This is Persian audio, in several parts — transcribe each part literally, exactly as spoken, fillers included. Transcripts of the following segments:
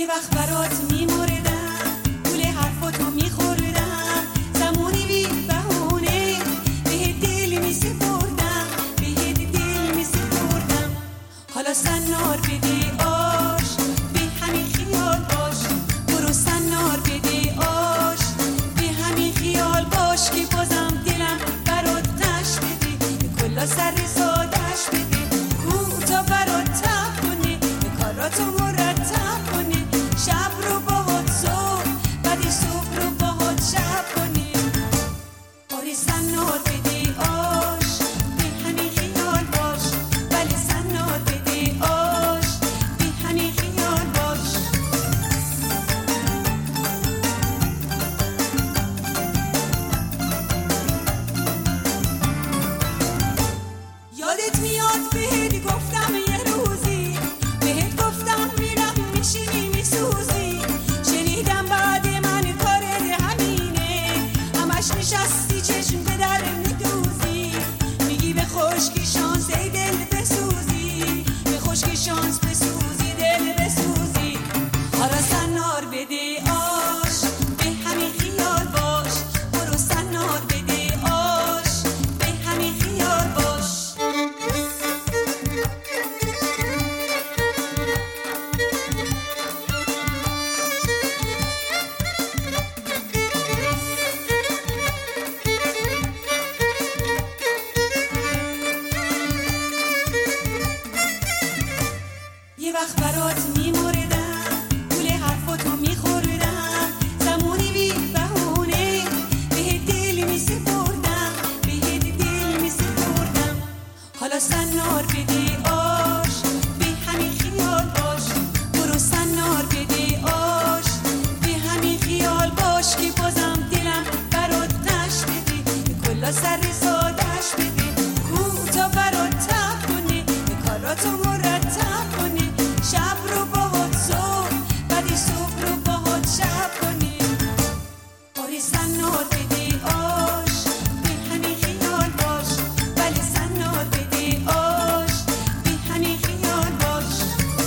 یه وقت برات میمردم، گول حرفاتو میخوردم، زمانی بی بهونه بهت دل میسپردم، بهت دل میسپردم. حالا سنار بده آش، به همین خیال باش، برو سنار بده آش، به همین خیال باش که بازم دلم برات تش بده، به کلا سر سادش بده، کو تا برات تب کنه، به کاراتو مرتب کنه، شب رو باهات صبح، بعدش صبح رو باهات شب کنه. آره سنار بده آش، به همین خیال باش، ولی سنار بده آش، به همین خیال باش. یادت میاد بهت گفتم یه روزی، بهت گفتم میرم میشینی میسوزی، شنیدم بعد من کارت همینه، همش نشستی چشم به در میدوزی، میگی به خشکی شانس ای دل بسوزی، به خشکی شانس بسوزی دل بسوزی. حالا سنار بده آش، به همین خیال باش، برو سنار بده آش، به همین خیال باش. یه وقت برات میمردم، گول حرفاتو میخوردم، زمانی بی بهونه بهت دل میسپردم، بهت دل میسپردم. حالا سنار بده آش، به همین خیال باش، برو سنار بده آش، به همین خیال باش که بازم دلم برات تش بده، به کلا سر سادش بده، کو تا برات تب کنه، به کاراتو مرتب کنه، شب رو باهات صبح، بعدش صبح رو باهات شب کنه. آره سنار بده آش، به همین خیال باش، ولی سنار بده آش، به همین خیال باش.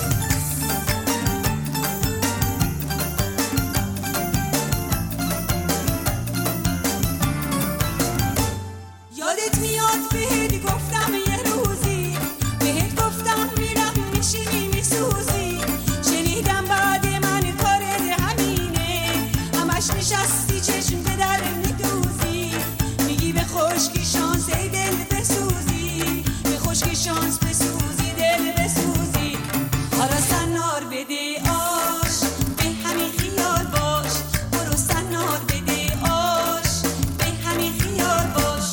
یادت میاد بهت گفتم یه روزی، بهت گفتم میرم میشینی میسوزی، شنیدم بعد من کارت همینه، همش نشستی چشم به در میدوزی، میگی به خشکی شانس ای دل بسوزی، به خشکی شانس بسوزی دل بسوزی. حالا سنار بده آش، به همین خیال باش، برو سنار بده آش، به همین خیال باش.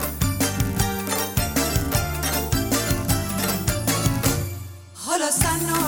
حالا سنار